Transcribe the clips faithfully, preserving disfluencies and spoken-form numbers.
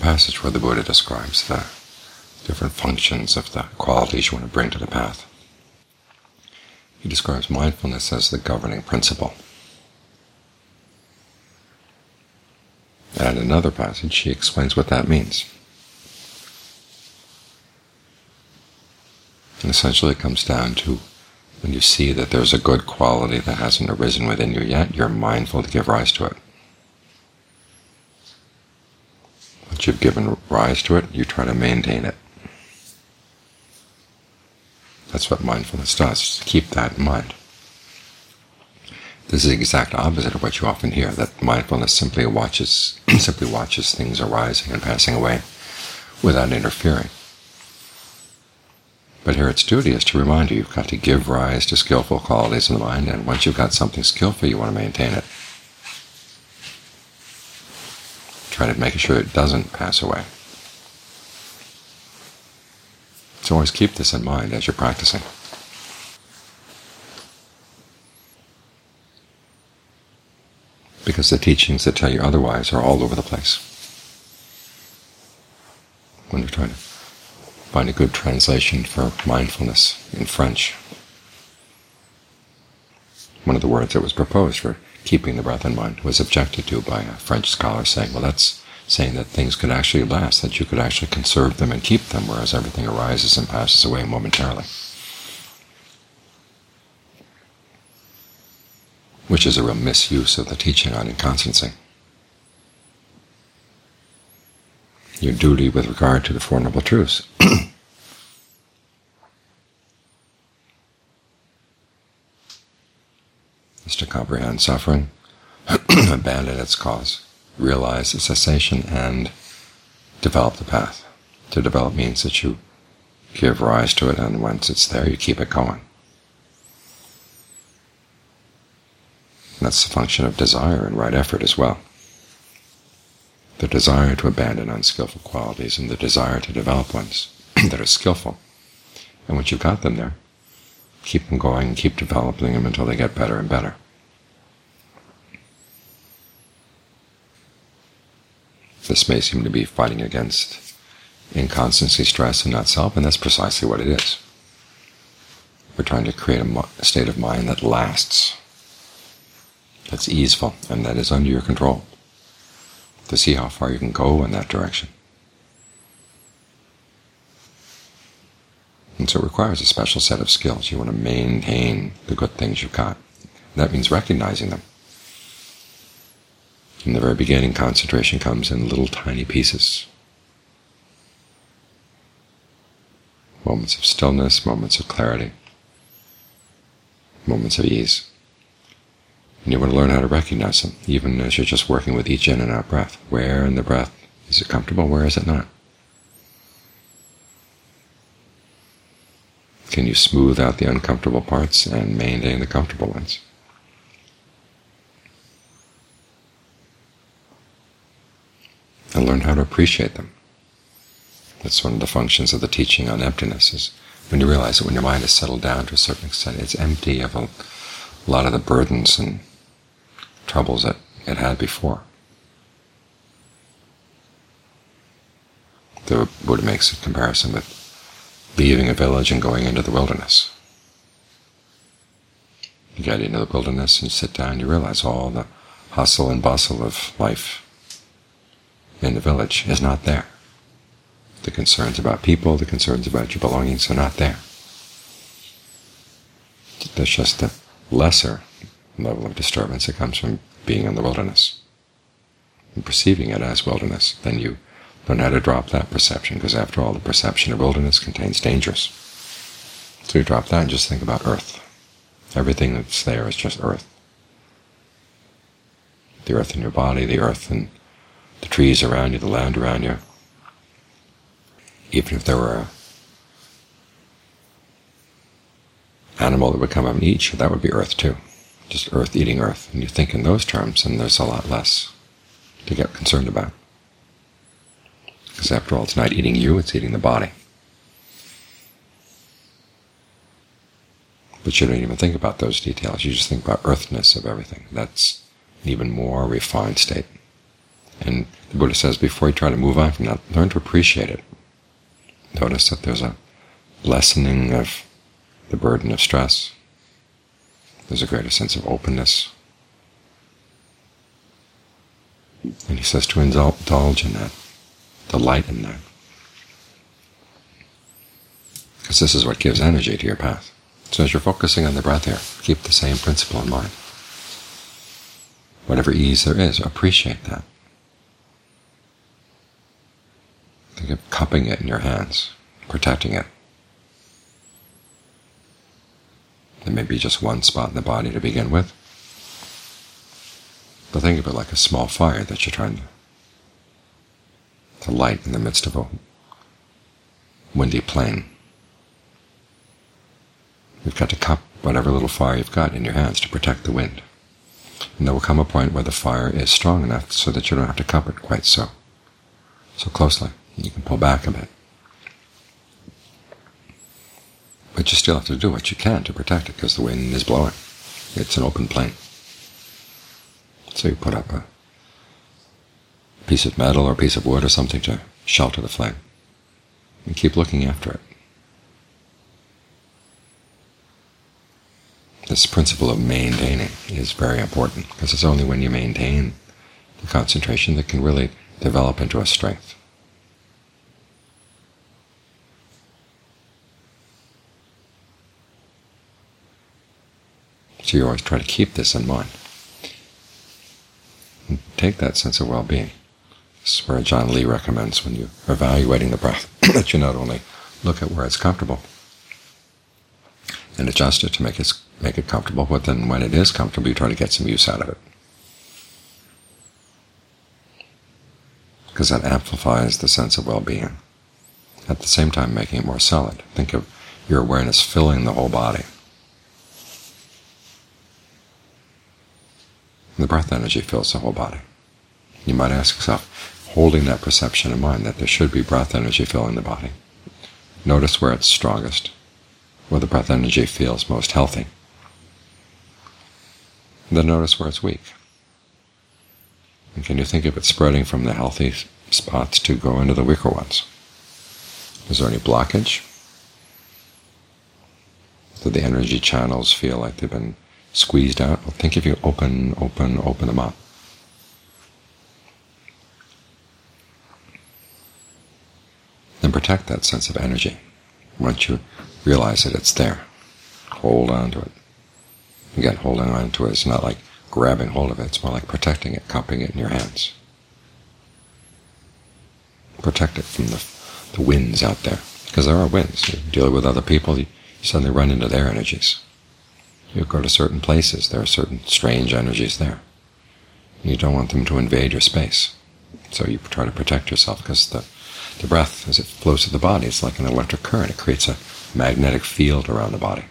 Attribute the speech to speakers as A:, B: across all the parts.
A: passage where the Buddha describes the different functions of the qualities you want to bring to the path. He describes mindfulness as the governing principle. And in another passage, he explains what that means. And essentially it comes down to when you see that there's a good quality that hasn't arisen within you yet, you're mindful to give rise to it. Once you've given rise to it, you try to maintain it. That's what mindfulness does, keep that in mind. This is the exact opposite of what you often hear, that mindfulness simply watches, simply watches things arising and passing away without interfering. But here its duty is to remind you, you've got to give rise to skillful qualities in the mind, and once you've got something skillful, you want to maintain it. Try to make sure it doesn't pass away. So always keep this in mind as you're practicing. Because the teachings that tell you otherwise are all over the place. When you're trying to find a good translation for mindfulness in French, one of the words that was proposed for keeping the breath in mind was objected to by a French scholar, saying, well, that's saying that things could actually last, that you could actually conserve them and keep them, whereas everything arises and passes away momentarily. Which is a real misuse of the teaching on inconstancy. Your duty with regard to the Four Noble Truths is to comprehend suffering, abandon its cause, realize the cessation, and develop the path. To develop means that you give rise to it, and once it's there, you keep it going. That's the function of desire and right effort as well. The desire to abandon unskillful qualities and the desire to develop ones that are skillful. And once you've got them there, keep them going and keep developing them until they get better and better. This may seem to be fighting against inconstancy, stress, and not self, and that's precisely what it is. We're trying to create a state of mind that lasts, that's easeful, and that is under your control, to see how far you can go in that direction. And so it requires a special set of skills. You want to maintain the good things you've got. That means recognizing them. In the very beginning, concentration comes in little tiny pieces. Moments of stillness, moments of clarity, moments of ease. And you want to learn how to recognize them, even as you're just working with each in and out breath. Where in the breath is it comfortable? Where is it not? Can you smooth out the uncomfortable parts and maintain the comfortable ones? And learn how to appreciate them. That's one of the functions of the teaching on emptiness, is when you realize that when your mind is settled down to a certain extent, it's empty of a lot of the burdens and troubles that it had before. The Buddha makes a comparison with leaving a village and going into the wilderness. You get into the wilderness and sit down, you realize all the hustle and bustle of life in the village is not there. The concerns about people, the concerns about your belongings are not there. There's just a lesser level of disturbance that comes from being in the wilderness and perceiving it as wilderness. Then you learn how to drop that perception, because after all, the perception of wilderness contains dangers. So you drop that and just think about earth. Everything that's there is just earth. The earth in your body, the earth in the trees around you, the land around you. Even if there were a animal that would come up and eat you, that would be earth too. Just earth eating earth. And you think in those terms, and there's a lot less to get concerned about. Because after all, it's not eating you, it's eating the body. But you don't even think about those details. You just think about earthness of everything. That's an even more refined state. And the Buddha says, before you try to move on from that, learn to appreciate it. Notice that there's a lessening of the burden of stress. There's a greater sense of openness. And he says to indulge in that, delight in that. Because this is what gives energy to your path. So as you're focusing on the breath here, keep the same principle in mind. Whatever ease there is, appreciate that. Think of cupping it in your hands, protecting it. There may be just one spot in the body to begin with, but think of it like a small fire that you're trying to, to light in the midst of a windy plain. You've got to cup whatever little fire you've got in your hands to protect the wind. And there will come a point where the fire is strong enough so that you don't have to cup it quite so, so closely. You can pull back a bit. But you still have to do what you can to protect it because the wind is blowing. It's an open plain. So you put up a piece of metal or a piece of wood or something to shelter the flame. And keep looking after it. This principle of maintaining is very important because it's only when you maintain the concentration that can really develop into a strength. So you always try to keep this in mind. And take that sense of well-being. This is where John Lee recommends when you're evaluating the breath that you not only look at where it's comfortable and adjust it to make it, make it comfortable, but then when it is comfortable, you try to get some use out of it. Because that amplifies the sense of well-being, at the same time making it more solid. Think of your awareness filling the whole body. The breath energy fills the whole body. You might ask yourself, holding that perception in mind that there should be breath energy filling the body, notice where it's strongest, where the breath energy feels most healthy. Then notice where it's weak. And can you think of it spreading from the healthy spots to go into the weaker ones? Is there any blockage? Do the energy channels feel like they've been squeezed out? Well, think if you open, open, open them up. Then protect that sense of energy. Once you realize that it's there, hold on to it. Again, holding on to it is not like grabbing hold of it, it's more like protecting it, cupping it in your hands. Protect it from the, the winds out there, because there are winds. You're dealing with other people, you suddenly run into their energies. You go to certain places, there are certain strange energies there. You don't want them to invade your space. So you try to protect yourself, because the, the breath, as it flows through the body, it's like an electric current. It creates a magnetic field around the body.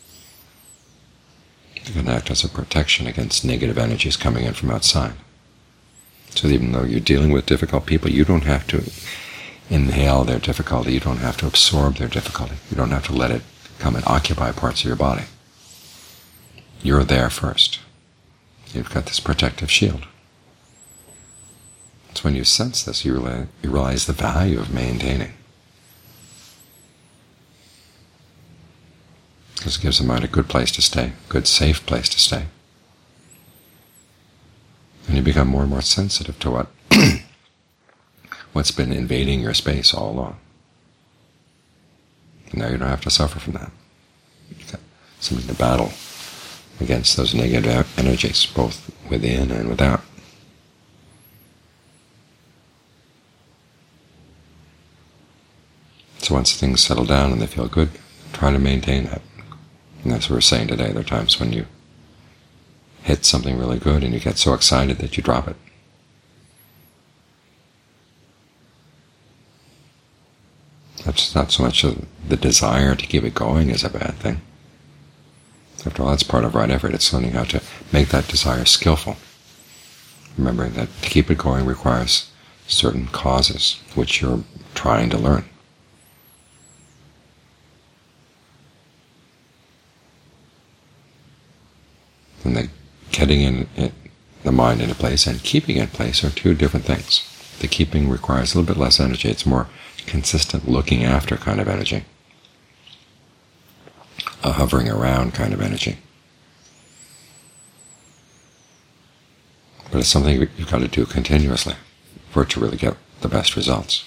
A: It can act as a protection against negative energies coming in from outside. So even though you're dealing with difficult people, you don't have to inhale their difficulty. You don't have to absorb their difficulty. You don't have to let it come and occupy parts of your body. You're there first. You've got this protective shield. It's when you sense this, you realize, you realize the value of maintaining. Because it gives the mind a good place to stay, a good, safe place to stay. And you become more and more sensitive to what what's been invading your space all along. And now you don't have to suffer from that. You've got something to battle against those negative energies, both within and without. So once things settle down and they feel good, try to maintain that. And that's what we're saying today. There are times when you hit something really good and you get so excited that you drop it. That's not so much the desire to keep it going is a bad thing. After all, that's part of right effort. It's learning how to make that desire skillful. Remembering that to keep it going requires certain causes, which you're trying to learn. And the getting in it, the mind into place and keeping it in place are two different things. The keeping requires a little bit less energy. It's more consistent looking after kind of energy, a hovering around kind of energy. But it's something you've got to do continuously for it to really get the best results.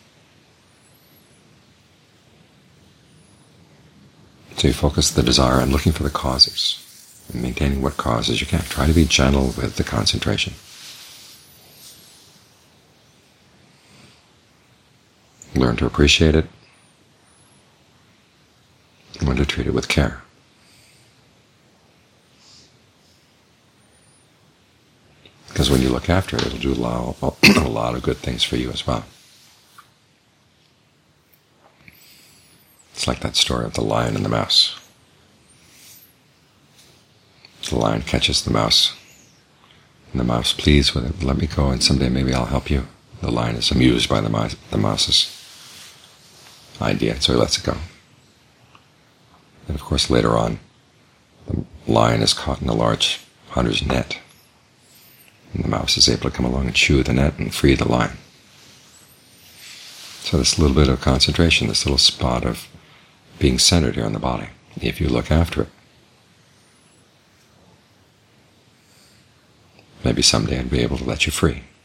A: So you focus the desire on looking for the causes, and maintaining what causes you can. Try to be gentle with the concentration. Learn to appreciate it, and learn to treat it with care. Because when you look after it, it'll do a lot, a lot of good things for you as well. It's like that story of the lion and the mouse. The lion catches the mouse, and the mouse pleads with it, "Let me go, and someday maybe I'll help you." The lion is amused by the, mouse, the mouse's idea, so he lets it go. And of course, later on, the lion is caught in a large hunter's net, and the mouse is able to come along and chew the net and free the lion. So this little bit of concentration, this little spot of being centered here in the body, if you look after it, maybe someday I'd be able to let you free.